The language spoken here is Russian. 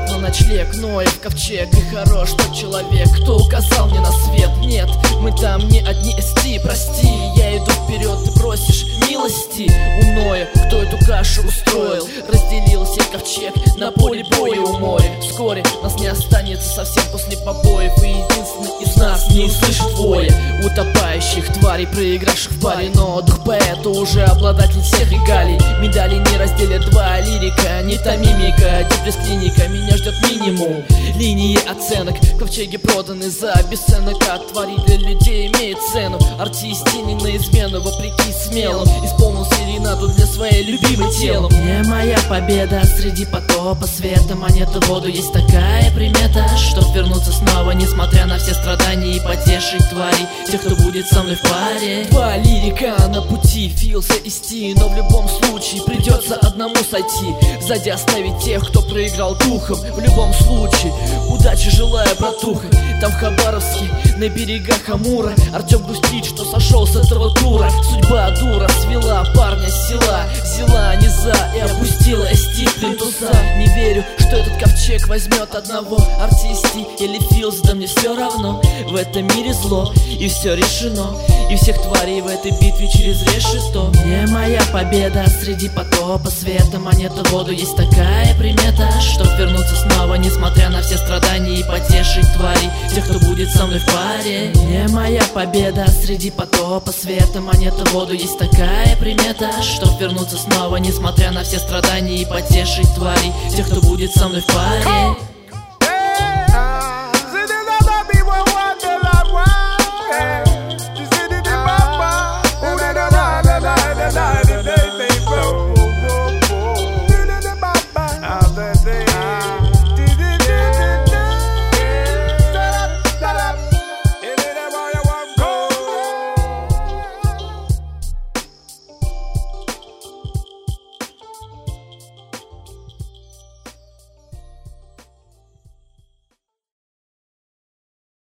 идет на ночлег, Ноев ковчег, и хорош тот человек, кто указал мне на свет. Нет, мы там не одни ST, прости, я иду вперед, ты просишь милости у Ноя, кто эту кашу устроил, разделил сей ковчег на поле боя у моря. Вскоре нас не останется совсем после побоев, и единственный из нас не услышит воя утопающих тварей, проигравших в паре. Но дух поэта уже обладатель всех регалий, медали не разделят два, лирика не та мимика, депресс-клиника, меня ждет минимум линии оценок. В ковчеге проданы за бесценок, а твари для людей имеет цену. Артисте не на измену, вопреки смелым, исполнил серенаду для своей любимой телом. Не моя победа среди потопа света, монета в воду, есть такая примета, чтоб вернуться снова, несмотря на все страдания, и потешить тварей, тех, кто будет со мной в паре. Два лирика на пути, Филса и Сти, но в любом случае придется одному сойти, сзади оставить тех, кто проиграл духом. В любом случае, удачи желаю, братуха. Там в Хабаровске, на берегах Амура, Артем грустит, что сошел с этого тура. Судьба дура свела парня с села, взяла низа и опустила ST в плинтуса. Не верю, что этот ковчег возьмет одного артисти или Филс, да мне все равно. В этом мире зло, и все решено, и всех тварей в этой битве через решето. Не моя победа среди потопа света, монета в воду, есть такая примета, чтоб вернуться снова, несмотря на все страдания, и потешить тварей, тех, кто будет со мной в паре. Не моя победа среди потопа света, монета в воду, есть такая примета, чтоб вернуться снова, несмотря на все страдания, и потешить тварей, тех, кто будет со мной в паре.